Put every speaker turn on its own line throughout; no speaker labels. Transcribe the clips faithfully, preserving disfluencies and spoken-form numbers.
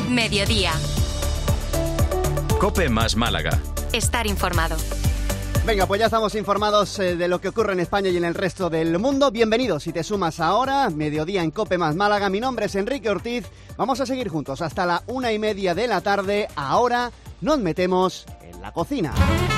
Mediodía.
COPE más Málaga.
Estar informado.
Venga, pues ya estamos informados eh, de lo que ocurre en España y en el resto del mundo. Bienvenidos si te sumas ahora, Mediodía en COPE más Málaga. Mi nombre es Enrique Ortiz. Vamos a seguir juntos hasta la una y media de la tarde. Ahora nos metemos en la cocina.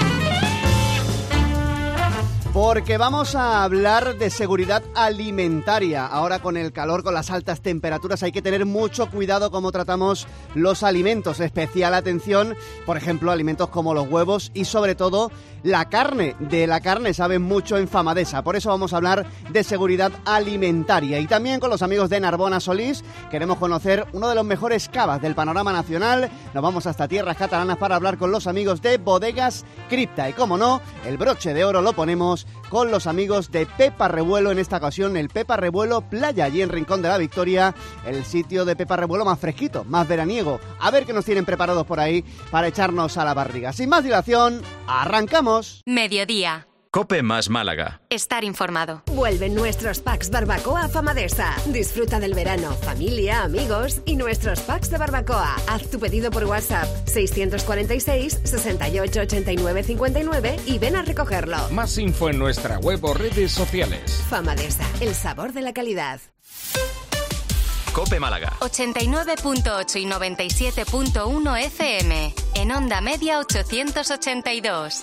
Porque vamos a hablar de seguridad alimentaria. Ahora con el calor, con las altas temperaturas, hay que tener mucho cuidado cómo tratamos los alimentos. Especial atención, por ejemplo, alimentos como los huevos y sobre todo la carne. De la carne saben mucho en Famadesa. Por eso vamos a hablar de seguridad alimentaria. Y también con los amigos de Narbona Solís queremos conocer uno de los mejores cavas del panorama nacional. Nos vamos hasta tierras catalanas para hablar con los amigos de Bodegas Cripta. Y como no, el broche de oro lo ponemos con los amigos de Pepa Revuelo, en esta ocasión el Pepa Revuelo Playa, allí en Rincón de la Victoria, el sitio de Pepa Revuelo más fresquito, más veraniego. A ver qué nos tienen preparados por ahí para echarnos a la barriga. Sin más dilación, ¡arrancamos!
Mediodía.
COPE más Málaga.
Estar informado.
Vuelven nuestros packs barbacoa a Famadesa. Disfruta del verano, familia, amigos y nuestros packs de barbacoa. Haz tu pedido por WhatsApp seiscientos cuarenta y seis, sesenta y ocho, ochenta y nueve, cincuenta y nueve y ven a recogerlo.
Más info en nuestra web o redes sociales.
Famadesa, el sabor de la calidad.
COPE Málaga.
ochenta y nueve punto ocho y noventa y siete punto uno F M. En onda media ochocientos ochenta y dos.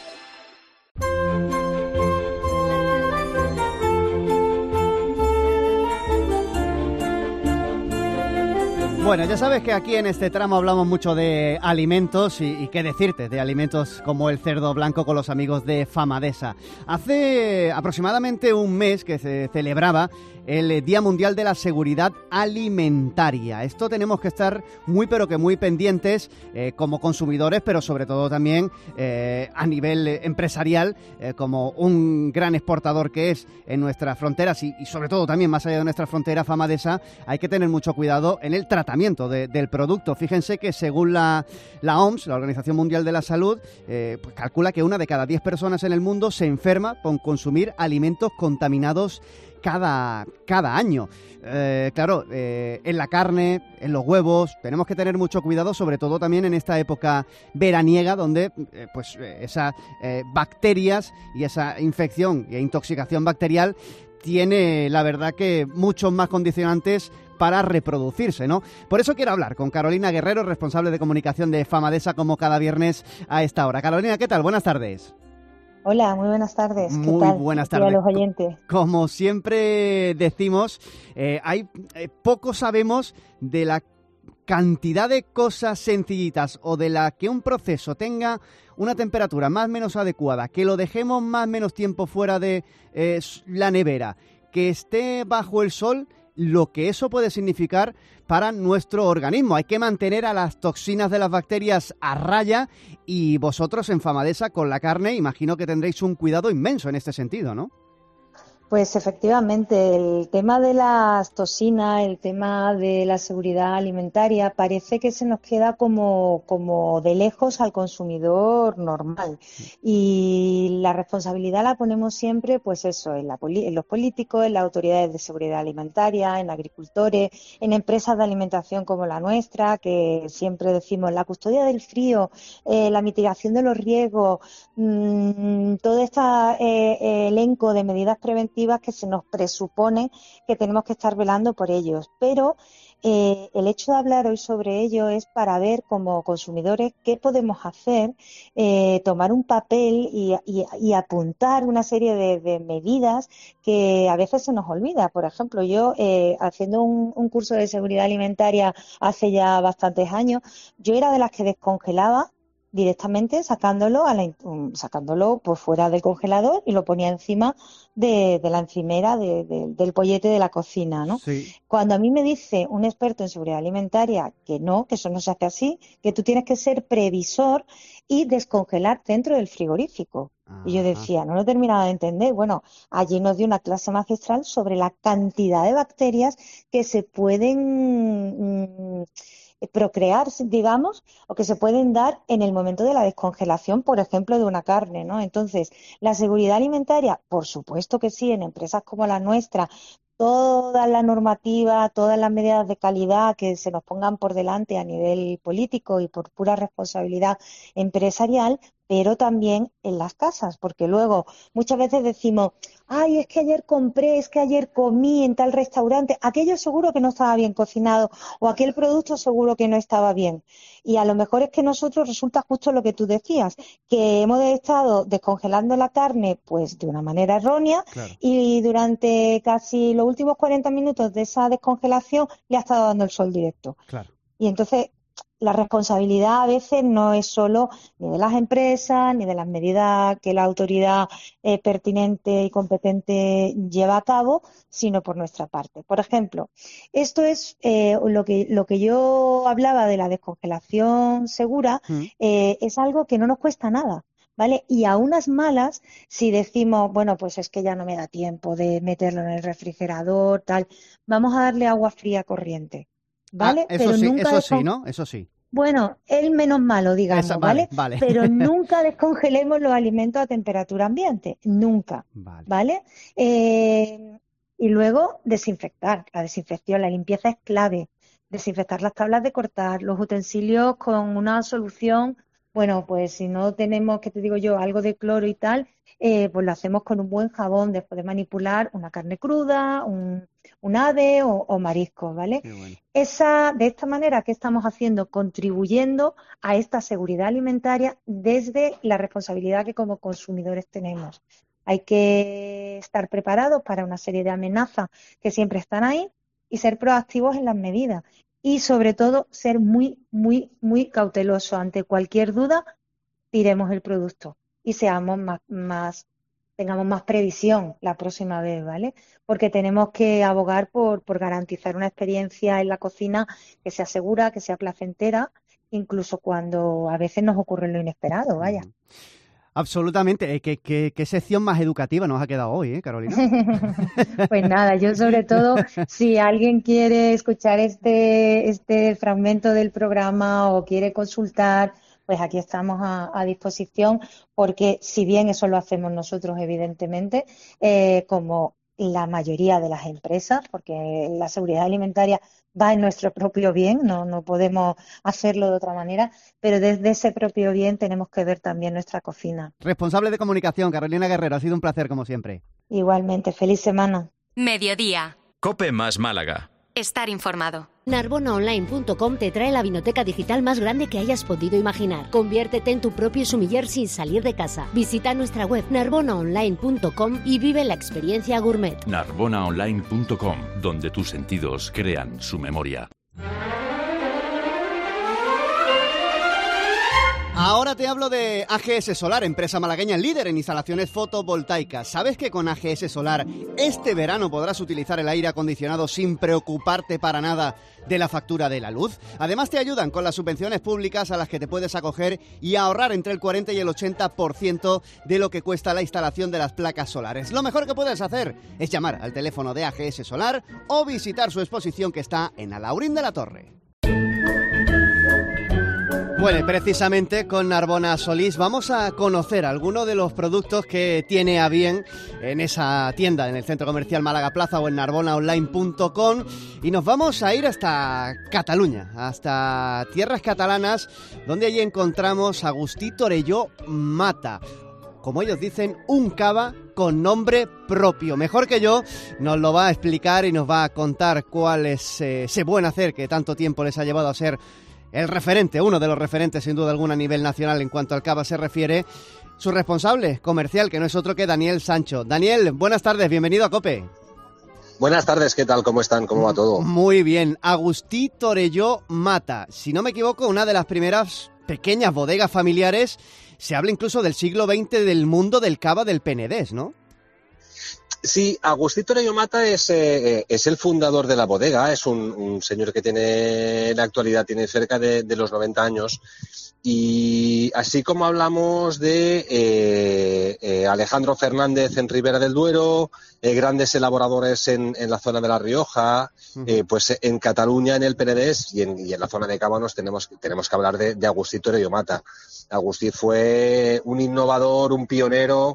Bueno, ya sabes que aquí en este tramo hablamos mucho de alimentos y, y qué decirte, de alimentos como el cerdo blanco con los amigos de Famadesa. Hace aproximadamente un mes que se celebraba el Día Mundial de la Seguridad Alimentaria. Esto tenemos que estar muy pero que muy pendientes eh, como consumidores, pero sobre todo también eh, a nivel empresarial, eh, como un gran exportador que es en nuestras fronteras y, y sobre todo también más allá de nuestra frontera, Famadesa, hay que tener mucho cuidado en el tratamiento de, del producto. Fíjense que según la, la O M S, la Organización Mundial de la Salud, eh, pues calcula que una de cada diez personas en el mundo se enferma por consumir alimentos contaminados Cada, cada año. Eh, claro, eh, en la carne, en los huevos, tenemos que tener mucho cuidado, sobre todo también en esta época veraniega, donde eh, pues eh, esas eh, bacterias y esa infección e intoxicación bacterial tiene, la verdad, que muchos más condicionantes para reproducirse, ¿no? Por eso quiero hablar con Carolina Guerrero, responsable de comunicación de Famadesa, como cada viernes a esta hora. Carolina, ¿qué tal? Buenas tardes.
Hola, muy buenas tardes. ¿Qué
muy
tal?
buenas
Y a
tardes.
los oyentes.
Como siempre decimos, eh, hay eh, poco sabemos de la cantidad de cosas sencillitas o de la que un proceso tenga una temperatura más o menos adecuada, que lo dejemos más o menos tiempo fuera de eh, la nevera, que esté bajo el sol, lo que eso puede significar para nuestro organismo. Hay que mantener a las toxinas de las bacterias a raya y vosotros en Famadesa con la carne imagino que tendréis un cuidado inmenso en este sentido, ¿no?
Pues efectivamente, el tema de las toxinas, el tema de la seguridad alimentaria, parece que se nos queda como, como de lejos al consumidor normal. Y la responsabilidad la ponemos siempre, pues eso, en, la, en los políticos, en las autoridades de seguridad alimentaria, en agricultores, en empresas de alimentación como la nuestra, que siempre decimos la custodia del frío, eh, la mitigación de los riesgos, mmm, todo este eh, elenco de medidas preventivas que se nos presupone que tenemos que estar velando por ellos, pero eh, el hecho de hablar hoy sobre ello es para ver como consumidores qué podemos hacer, eh, tomar un papel y, y, y apuntar una serie de, de medidas que a veces se nos olvida. Por ejemplo, yo eh, haciendo un, un curso de seguridad alimentaria hace ya bastantes años, yo era de las que descongelaba directamente sacándolo a la, sacándolo por fuera del congelador y lo ponía encima de, de la encimera de, de, del pollete de la cocina, ¿no?
Sí.
Cuando a mí me dice un experto en seguridad alimentaria que no, que eso no se hace así, que tú tienes que ser previsor y descongelar dentro del frigorífico. Ajá. Y yo decía, no lo terminaba de entender. Bueno, allí nos dio una clase magistral sobre la cantidad de bacterias que se pueden mmm, procrear, digamos, o que se pueden dar en el momento de la descongelación, por ejemplo, de una carne, ¿no? Entonces, la seguridad alimentaria, por supuesto que sí, en empresas como la nuestra, toda la normativa, todas las medidas de calidad que se nos pongan por delante a nivel político y por pura responsabilidad empresarial, pero también en las casas, porque luego muchas veces decimos, ay, es que ayer compré, es que ayer comí en tal restaurante, aquello seguro que no estaba bien cocinado o aquel producto seguro que no estaba bien. Y a lo mejor es que nosotros resulta justo lo que tú decías, que hemos estado descongelando la carne pues de una manera errónea, claro, y durante casi los últimos cuarenta minutos de esa descongelación le ha estado dando el sol directo. Claro. Y entonces la responsabilidad a veces no es solo ni de las empresas, ni de las medidas que la autoridad eh, pertinente y competente lleva a cabo, sino por nuestra parte. Por ejemplo, esto es eh, lo que lo que yo hablaba de la descongelación segura, mm. eh, es algo que no nos cuesta nada, ¿vale? Y a unas malas, si decimos, bueno, pues es que ya no me da tiempo de meterlo en el refrigerador, tal, vamos a darle agua fría corriente. ¿Vale?
Ah, eso
pero
sí,
nunca
eso
descon...
sí, ¿no? Eso sí.
Bueno, el menos malo, digamos,
Esa,
¿vale?
Vale, vale.
Pero nunca descongelemos los alimentos a temperatura ambiente, nunca, ¿vale? ¿vale? Eh, y luego desinfectar, la desinfección, la limpieza es clave. Desinfectar las tablas de cortar, los utensilios con una solución, bueno, pues si no tenemos, ¿qué te digo yo?, algo de cloro y tal, eh, pues lo hacemos con un buen jabón después de manipular una carne cruda, un, un ave o, o mariscos, ¿vale? Bueno. Esa, de esta manera, ¿qué estamos haciendo? Contribuyendo a esta seguridad alimentaria desde la responsabilidad que como consumidores tenemos. Hay que estar preparados para una serie de amenazas que siempre están ahí y ser proactivos en las medidas. Y sobre todo ser muy, muy, muy cautelosos. Ante cualquier duda, tiremos el producto y seamos más, más, tengamos más previsión la próxima vez, ¿vale? Porque tenemos que abogar por, por garantizar una experiencia en la cocina que sea segura, que sea placentera, incluso cuando a veces nos ocurre lo inesperado, vaya.
Absolutamente. ¿Qué, qué, qué sección más educativa nos ha quedado hoy, eh, Carolina?
Pues nada, yo sobre todo, si alguien quiere escuchar este, este fragmento del programa o quiere consultar, pues aquí estamos a, a disposición, porque si bien eso lo hacemos nosotros, evidentemente, eh, como la mayoría de las empresas, porque la seguridad alimentaria va en nuestro propio bien, no, no podemos hacerlo de otra manera, pero desde ese propio bien tenemos que ver también nuestra cocina.
Responsable de comunicación, Carolina Guerrero, ha sido un placer como siempre.
Igualmente, feliz semana.
Mediodía.
COPE más Málaga.
Estar informado.
Narbona Online punto com te trae la vinoteca digital más grande que hayas podido imaginar. Conviértete en tu propio sumiller sin salir de casa. Visita nuestra web Narbona Online punto com y vive la experiencia gourmet.
Narbona Online punto com, donde tus sentidos crean su memoria.
Ahora te hablo de A G S Solar, empresa malagueña líder en instalaciones fotovoltaicas. ¿Sabes que con A G S Solar este verano podrás utilizar el aire acondicionado sin preocuparte para nada de la factura de la luz? Además te ayudan con las subvenciones públicas a las que te puedes acoger y ahorrar entre el cuarenta y el ochenta por ciento de lo que cuesta la instalación de las placas solares. Lo mejor que puedes hacer es llamar al teléfono de A G S Solar o visitar su exposición que está en Alhaurín de la Torre. Bueno, y precisamente con Narbona Solís vamos a conocer algunos de los productos que tiene a bien en esa tienda, en el Centro Comercial Málaga Plaza o en Narbona Online punto com, y nos vamos a ir hasta Cataluña, hasta tierras catalanas, donde allí encontramos a Agustí Torelló Mata. Como ellos dicen, un cava con nombre propio. Mejor que yo nos lo va a explicar y nos va a contar cuál es eh, ese buen hacer que tanto tiempo les ha llevado a ser el referente, uno de los referentes sin duda alguna a nivel nacional en cuanto al cava se refiere, su responsable comercial, que no es otro que Daniel Sancho. Daniel, buenas tardes, bienvenido a COPE.
Buenas tardes, ¿qué tal? ¿Cómo están? ¿Cómo va todo?
Muy bien. Agustí Torelló Mata, si no me equivoco, una de las primeras pequeñas bodegas familiares, se habla incluso del siglo veinte del mundo del cava del Penedés, ¿no?
Sí, Agustí Torelló Mata es, eh, es el fundador de la bodega, es un, un señor que tiene, en la actualidad tiene cerca de, de los noventa años, y así como hablamos de eh, eh, Alejandro Fernández en Ribera del Duero, eh, grandes elaboradores en, en la zona de La Rioja, uh-huh. eh, pues en Cataluña, en el Penedés y en, y en la zona de Cábanos tenemos, tenemos que hablar de, de Agustí Torelló Mata. Agustí fue un innovador, un pionero,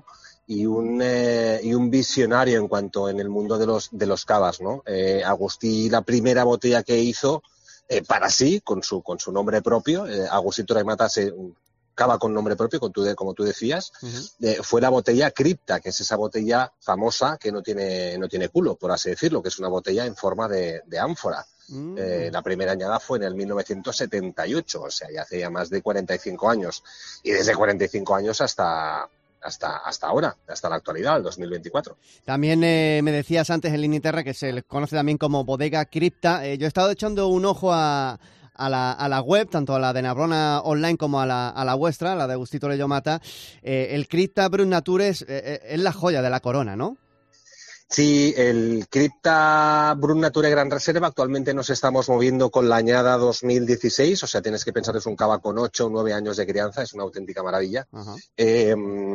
y un eh, y un visionario en cuanto en el mundo de los de los cavas, ¿no? Eh, Agustí, la primera botella que hizo eh, para sí, con su con su nombre propio, eh, Agustí Torra y Mata se cava con nombre propio, con tu de, como tú decías, uh-huh. eh, fue la botella Cripta, que es esa botella famosa que no tiene no tiene culo, por así decirlo, que es una botella en forma de, de ánfora. Uh-huh. Eh, la primera añada fue en el mil novecientos setenta y ocho, o sea, ya hace ya más de cuarenta y cinco años, y desde cuarenta y cinco años hasta Hasta, hasta ahora, hasta la actualidad, el dos mil veinticuatro.
También eh, me decías antes en Linisterra que se le conoce también como Bodega Cripta. Eh, yo he estado echando un ojo a, a, la, a la web, tanto a la de Narbona Online como a la, a la vuestra, la de Agustí Torra y Mata. Eh, el Cripta Brut Natures eh, es la joya de la corona, ¿no?
Sí, el Cripta Brut Nature Gran Reserva actualmente nos estamos moviendo con la añada dos mil dieciséis, o sea, tienes que pensar que es un cava con ocho o nueve años de crianza, es una auténtica maravilla. Uh-huh. Eh,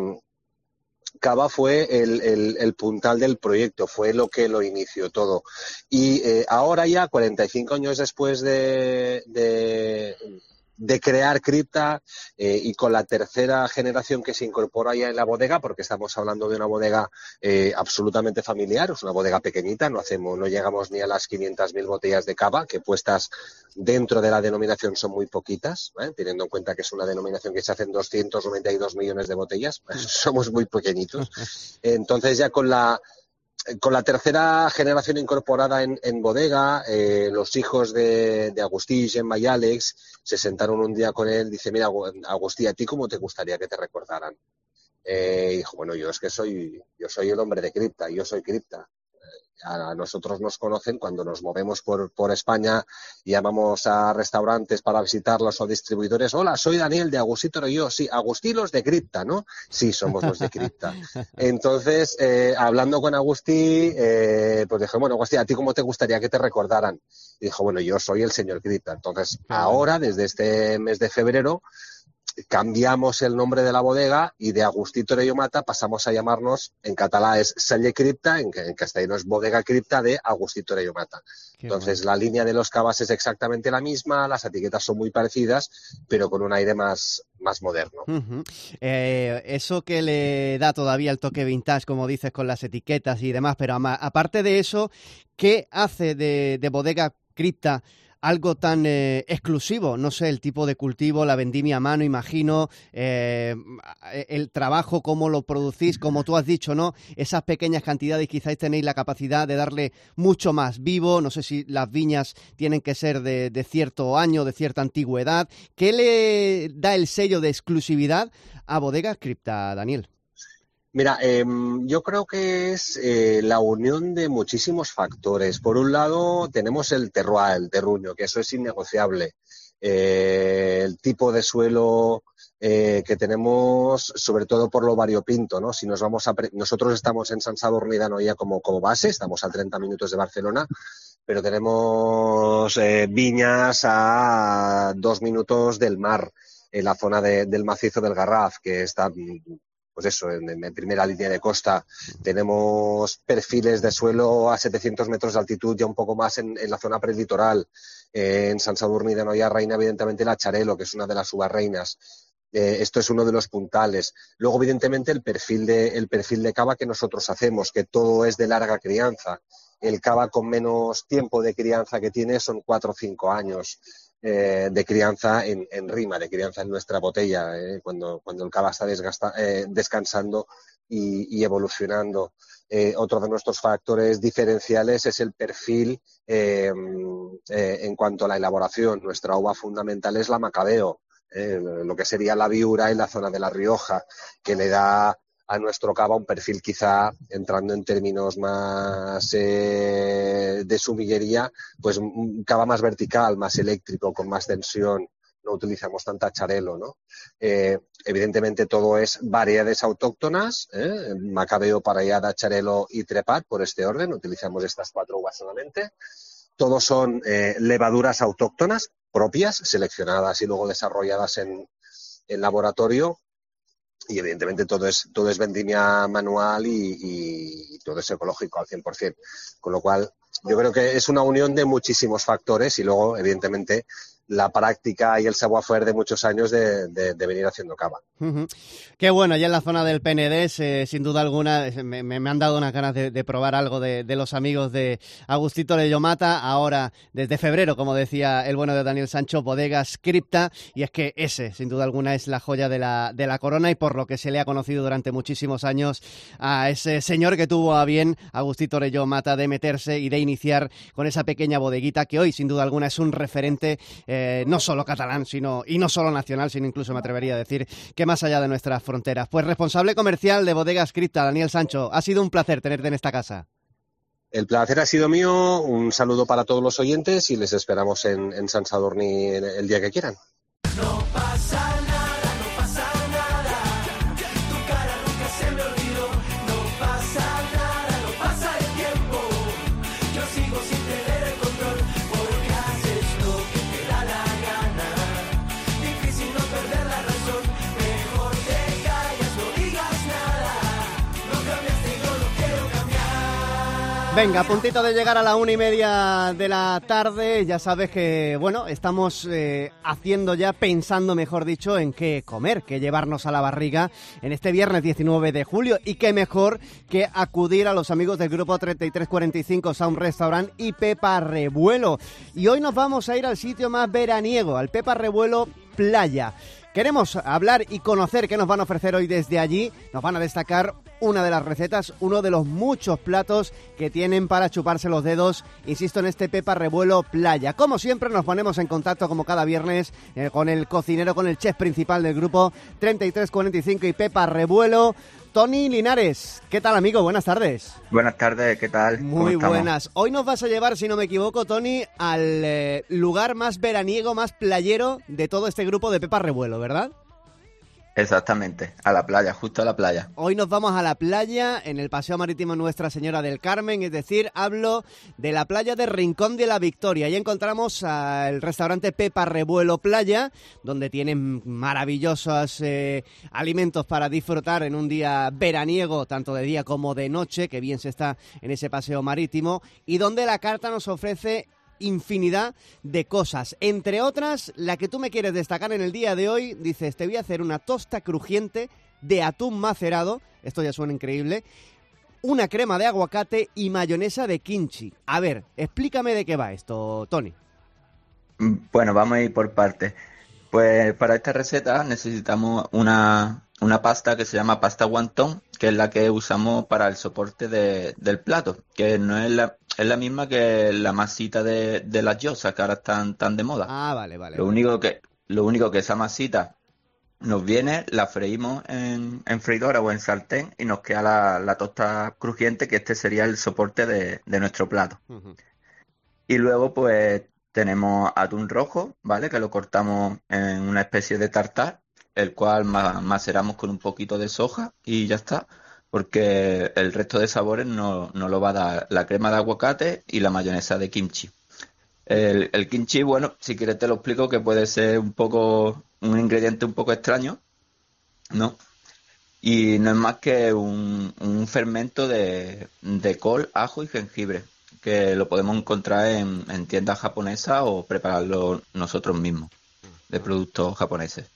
Cava fue el, el, el puntal del proyecto, fue lo que lo inició todo. Y eh, ahora ya, cuarenta y cinco años después de... de de crear Cripta eh, y con la tercera generación que se incorpora ya en la bodega, porque estamos hablando de una bodega eh, absolutamente familiar, es una bodega pequeñita, no hacemos, no llegamos ni a las quinientas mil botellas de cava, que puestas dentro de la denominación son muy poquitas, ¿eh? Teniendo en cuenta que es una denominación que se hacen doscientos noventa y dos millones de botellas, somos muy pequeñitos. Entonces ya con la Con la tercera generación incorporada en, en bodega, eh, los hijos de, de Agustí, Gemma y Alex, se sentaron un día con él. Dice, mira, Agustí, ¿a ti cómo te gustaría que te recordaran? Eh, y dijo, bueno, yo es que soy, yo soy el hombre de Cripta, yo soy Cripta. A nosotros nos conocen cuando nos movemos por, por España, llamamos a restaurantes para visitarlos o distribuidores. Hola, soy Daniel de Agustí Torra y yo. Sí, Agustí los de Cripta, ¿no? Sí, somos los de Cripta. Entonces, eh, hablando con Agustí, eh, pues dije, bueno, Agustí, ¿a ti cómo te gustaría que te recordaran? Y dijo, bueno, yo soy el señor Cripta. Entonces, ahora, desde este mes de febrero, cambiamos el nombre de la bodega y de Agustí Torra y Mata pasamos a llamarnos, en catalán es Celler Cripta, en, en castellano es Bodega Cripta de Agustí Torra y Mata. Qué Entonces bueno. La línea de los cavas es exactamente la misma, las etiquetas son muy parecidas, pero con un aire más, más moderno.
Uh-huh. Eh, eso que le da todavía el toque vintage, como dices, con las etiquetas y demás, pero ama, aparte de eso, ¿qué hace de, de Bodega Cripta algo tan eh, exclusivo? No sé, el tipo de cultivo, la vendimia a mano, imagino, eh, el trabajo, cómo lo producís, como tú has dicho, ¿no? Esas pequeñas cantidades, quizás tenéis la capacidad de darle mucho más vivo. No sé si las viñas tienen que ser de, de cierto año, de cierta antigüedad. ¿Qué le da el sello de exclusividad a Bodega Cripta, Daniel?
Mira, eh, yo creo que es eh, la unión de muchísimos factores. Por un lado, tenemos el terroir, el terruño, que eso es innegociable. Eh, el tipo de suelo eh, que tenemos, sobre todo por lo variopinto, ¿no? Si nos vamos a pre- nosotros estamos en Sant Sadurní d'Anoia como, como base, estamos a treinta minutos de Barcelona, pero tenemos eh, viñas a dos minutos del mar, en la zona de, del macizo del Garraf, que está... pues eso, en, en primera línea de costa. Tenemos perfiles de suelo a setecientos metros de altitud, ya un poco más en, en la zona preditoral. Eh, en Sant Sadurní d'Anoia reina evidentemente la Charelo, que es una de las uvas reinas. Eh, esto es uno de los puntales. Luego, evidentemente, el perfil de, el perfil de cava que nosotros hacemos, que todo es de larga crianza. El cava con menos tiempo de crianza que tiene son cuatro o cinco años. Eh, de crianza en, en rima, de crianza en nuestra botella, eh, cuando, cuando el cava está desgasta, eh, descansando y, y evolucionando. Eh, otro de nuestros factores diferenciales es el perfil eh, eh, en cuanto a la elaboración. Nuestra uva fundamental es la Macabeo, eh, lo que sería la Viura en la zona de La Rioja, que le da a nuestro cava un perfil quizá, entrando en términos más eh, de sumillería, pues un cava más vertical, más eléctrico, con más tensión. No utilizamos tanta Charelo, ¿no? Eh, evidentemente todo es variedades autóctonas, ¿eh? Macabeo, Parellada, Charelo y Trepat, por este orden. Utilizamos estas cuatro uvas solamente. Todos son eh, levaduras autóctonas propias, seleccionadas y luego desarrolladas en, en laboratorio. Y evidentemente todo es todo es vendimia manual y, y todo es ecológico al cien por ciento. Con lo cual, yo creo que es una unión de muchísimos factores y luego, evidentemente, la práctica y el savoir-faire de muchos años de, de, de venir haciendo cava.
Uh-huh. Qué bueno, ya en la zona del Penedés, eh, sin duda alguna, me, me han dado unas ganas de, de probar algo de, de los amigos de Agustito de Llomata, ahora desde febrero, como decía el bueno de Daniel Sancho, Bodegas Cripta, y es que ese, sin duda alguna, es la joya de la, de la corona y por lo que se le ha conocido durante muchísimos años a ese señor que tuvo a bien, Agustito de Llomata, de meterse y de iniciar con esa pequeña bodeguita que hoy, sin duda alguna, es un referente eh, no solo catalán, sino y no solo nacional, sino incluso me atrevería a decir que más allá de nuestras fronteras. Pues responsable comercial de Bodegas Cripta, Daniel Sancho, ha sido un placer tenerte en esta casa.
El placer ha sido mío, un saludo para todos los oyentes y les esperamos en, en Sant Sadurní el, el día que quieran.
No pasa nada, no pasa nada, tu cara nunca se me olvidó. No pasa nada, no pasa el tiempo, yo sigo sin tener el control, porque haces lo que te da la gana, difícil no perder la razón, mejor te callas, no digas nada, no cambiaste y no lo quiero cambiar.
Venga, a puntito de llegar a la una y media de la tarde, ya sabes que, bueno, estamos eh, haciendo ya, pensando, mejor dicho, en qué comer, qué llevarnos a la barriga en este viernes diecinueve de julio, y qué mejor que acudir a los amigos del grupo treinta y tres cuarenta y cinco Sound Restaurant y Pepa Revuelo. Y hoy nos vamos a ir al sitio más veraniego, al Pepa Revuelo Playa. Queremos hablar y conocer qué nos van a ofrecer hoy desde allí. Nos van a destacar una de las recetas, uno de los muchos platos que tienen para chuparse los dedos, insisto, en este Pepa Revuelo Playa. Como siempre, nos ponemos en contacto, como cada viernes, eh, con el cocinero, con el chef principal del grupo treinta y tres cuarenta y cinco y Pepa Revuelo, Toni Linares. ¿Qué tal, amigo? Buenas tardes.
Buenas tardes, ¿qué tal?
Muy buenas. Hoy nos vas a llevar, si no me equivoco, Toni, al eh, lugar más veraniego, más playero de todo este grupo de Pepa Revuelo, ¿verdad?
Exactamente, a la playa, justo a la playa.
Hoy nos vamos a la playa, en el Paseo Marítimo Nuestra Señora del Carmen, es decir, hablo de la playa de Rincón de la Victoria. Ahí encontramos al restaurante Pepa Revuelo Playa, donde tienen maravillosos eh, alimentos para disfrutar en un día veraniego, tanto de día como de noche, que bien se está en ese paseo marítimo, y donde la carta nos ofrece infinidad de cosas, entre otras la que tú me quieres destacar en el día de hoy. Dices, te voy a hacer una tosta crujiente de atún macerado, esto ya suena increíble, una crema de aguacate y mayonesa de kimchi. A ver, explícame de qué va esto, Toni.
Bueno, vamos a ir por partes. Pues para esta receta necesitamos una, una pasta que se llama pasta wonton, que es la que usamos para el soporte de, del plato, que no es la, es la misma que la masita de, de las gyozas, que ahora están tan de moda.
Ah, vale, vale.
Lo
vale.
único que, lo único que esa masita nos viene, la freímos en, en freidora o en sartén y nos queda la, la tosta crujiente, que este sería el soporte de, de nuestro plato. Uh-huh. Y luego pues tenemos atún rojo, ¿vale? Que lo cortamos en una especie de tartar, el cual ma- maceramos con un poquito de soja y ya está, porque el resto de sabores no, no lo va a dar la crema de aguacate y la mayonesa de kimchi. El, el kimchi, bueno, si quieres te lo explico, que puede ser un poco, un ingrediente un poco extraño, ¿no? Y no es más que un, un fermento de, de col, ajo y jengibre, que lo podemos encontrar en, en tiendas japonesas o prepararlo nosotros mismos, de productos japoneses.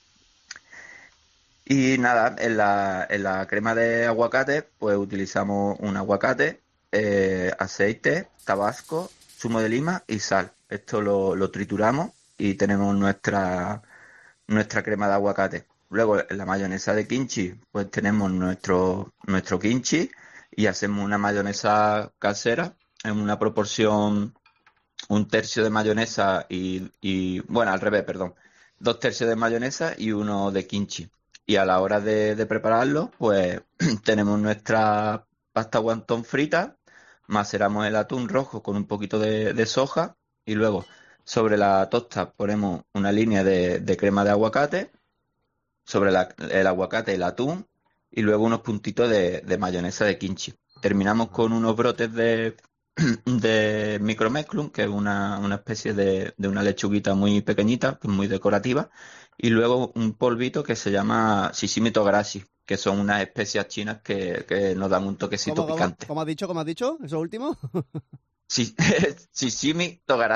Y nada, en la, en la crema de aguacate, pues utilizamos un aguacate, eh, aceite, tabasco, zumo de lima y sal. Esto lo, lo trituramos y tenemos nuestra, nuestra crema de aguacate. Luego, en la mayonesa de kimchi, pues tenemos nuestro, nuestro kimchi y hacemos una mayonesa casera en una proporción, un tercio de mayonesa y, y bueno, al revés, perdón, dos tercios de mayonesa y uno de kimchi. Y a la hora de, de prepararlo, pues tenemos nuestra pasta wonton frita, maceramos el atún rojo con un poquito de, de soja y luego sobre la tosta ponemos una línea de, de crema de aguacate, sobre la, el aguacate el atún y luego unos puntitos de, de mayonesa de kimchi. Terminamos con unos brotes de, de micromesclun, que es una, una especie de, de una lechuguita muy pequeñita, muy decorativa, y luego un polvito que se llama Shishimi Togarashi, que son unas especias chinas que, que nos dan un toquecito
¿Cómo,
picante.
¿Cómo, ¿Cómo has dicho? ¿Cómo has dicho? ¿Eso último?
Sí, Shishimi Togarashi.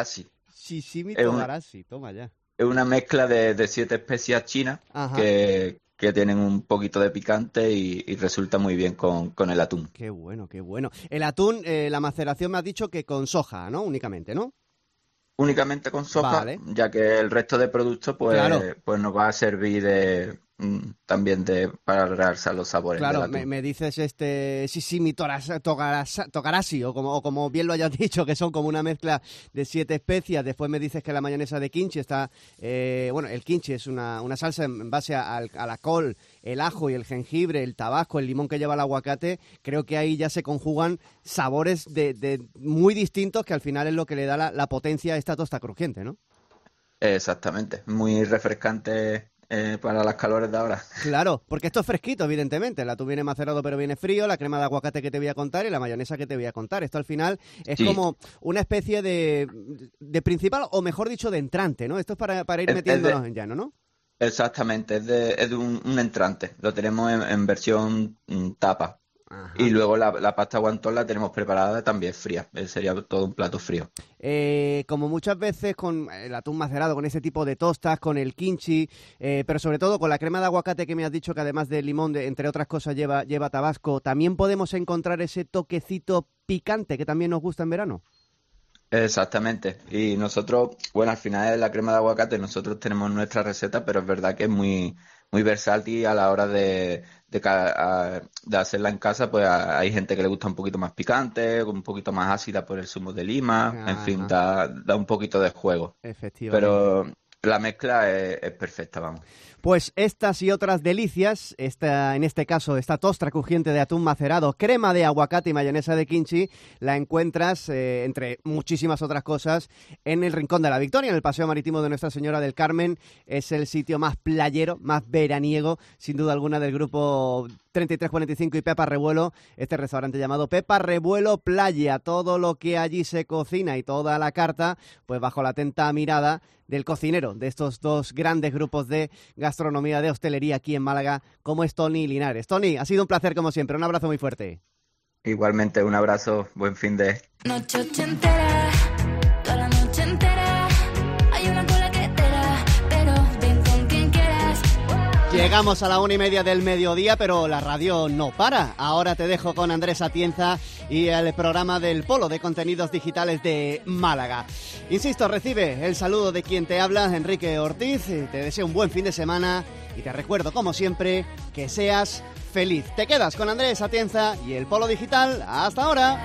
Shishimi
Es un-
Togarashi, toma ya.
Es una mezcla de, de siete especias chinas
Ajá.
que, que tienen un poquito de picante y, y resulta muy bien con, con el atún.
Qué bueno, qué bueno. El atún, eh, la maceración me has dicho que con soja, ¿no? Únicamente, ¿no?
Únicamente con soja,
Vale.
ya que el resto de productos pues,
Claro.
pues nos va a servir de mm, también de para realzar los sabores
Claro,
del
me,
atún.
me dices este Shishimi Toras- Togaras- Togarashi, o como, o como bien lo hayas dicho, que son como una mezcla de siete especias. Después me dices que la mayonesa de kimchi está... eh, bueno, el kimchi es una, una salsa en base a, al- a la col, el ajo y el jengibre, el tabasco, el limón que lleva el aguacate. Creo que ahí ya se conjugan sabores de, de muy distintos, que al final es lo que le da la, la potencia a esta tosta crujiente, ¿no?
Exactamente, muy refrescante eh, para las calores de ahora.
Claro, porque esto es fresquito, evidentemente. El atún viene macerado pero viene frío, la crema de aguacate que te voy a contar y la mayonesa que te voy a contar. Esto al final es
Sí.
como una especie de, de principal, o mejor dicho, de entrante, ¿no? Esto es para, para ir
Es- es
metiéndonos
de-
en llano, ¿no?
Exactamente, es de, es de un, un entrante. Lo tenemos en, en versión mm, tapa. Y luego la, la pasta guantón la tenemos preparada también fría. Eh, Sería todo un plato frío.
Eh, como muchas veces con el atún macerado, con ese tipo de tostas, con el kimchi, eh, pero sobre todo con la crema de aguacate que me has dicho que además del limón, de, entre otras cosas, lleva, lleva tabasco, también podemos encontrar ese toquecito picante que también nos gusta en verano.
Exactamente. Y nosotros, bueno, al final de la crema de aguacate nosotros tenemos nuestra receta, pero es verdad que es muy, muy versátil a la hora de, de, ca- a- de hacerla en casa. Pues a- hay gente que le gusta un poquito más picante, un poquito más ácida por el zumo de lima. En fin, da, da un poquito de juego.
Efectivamente.
Pero la mezcla es, es perfecta, vamos.
Pues estas y otras delicias, esta, en este caso esta tostra crujiente de atún macerado, crema de aguacate y mayonesa de kimchi, la encuentras, eh, entre muchísimas otras cosas, en el Rincón de la Victoria, en el Paseo Marítimo de Nuestra Señora del Carmen. Es el sitio más playero, más veraniego, sin duda alguna, del grupo treinta y tres cuarenta y cinco y Pepa Revuelo, este restaurante llamado Pepa Revuelo Playa. Todo lo que allí se cocina y toda la carta, pues bajo la atenta mirada del cocinero de estos dos grandes grupos de gastronomía, de hostelería aquí en Málaga, como es Tony Linares. Tony, ha sido un placer como siempre, un abrazo muy fuerte.
Igualmente, un abrazo, buen fin de...
Noche ochentera, toda la noche entera. Hay una cola que te da, pero ven con quien quieras.
Llegamos a la una y media del mediodía, pero la radio no para. Ahora te dejo con Andrés Atienza y el programa del Polo de Contenidos Digitales de Málaga. Insisto, recibe el saludo de quien te habla, Enrique Ortiz. Te deseo un buen fin de semana y te recuerdo, como siempre, que seas feliz. Te quedas con Andrés Atienza y el Polo Digital. ¡Hasta ahora!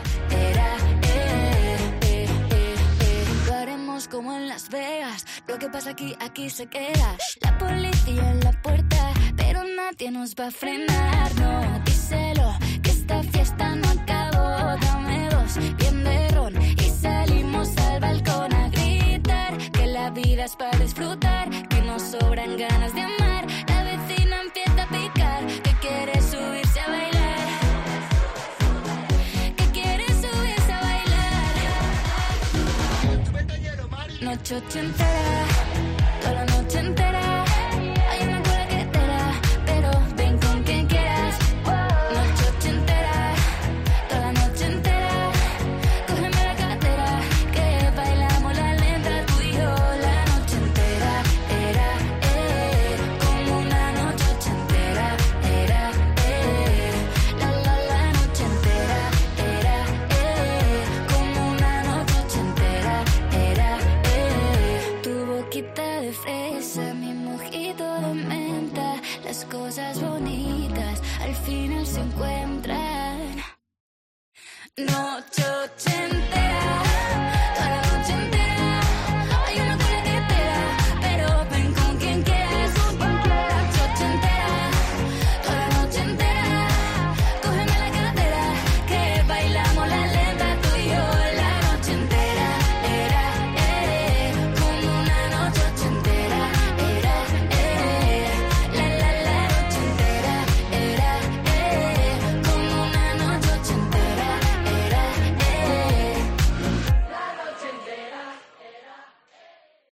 Lo haremos como en Las Vegas. Lo que pasa aquí, aquí se queda. La policía en la puerta, pero nadie nos va a frenar. No, díselo, que esta fiesta no acabó. Dame dos, bien de ron y salimos al balcón a gritar que la vida es para disfrutar, que nos sobran ganas de amar. La vecina empieza a picar, que quiere subirse a bailar, que quiere subirse a bailar. Noche ochentera, toda la noche entera. Hay una cola que te da, pero ven con quien quieras. Noche ochentera, toda la noche entera. Cógeme la cartera, que bailamos la lenta tú y yo. La noche entera, era, eh, como una noche ochentera. Era, eh, la, la, la noche entera. Era, eh, como una noche ochentera. Era, eh, tu boquita de fresa, mi mojito de menta. Las cosas bonitas al final se encuentran.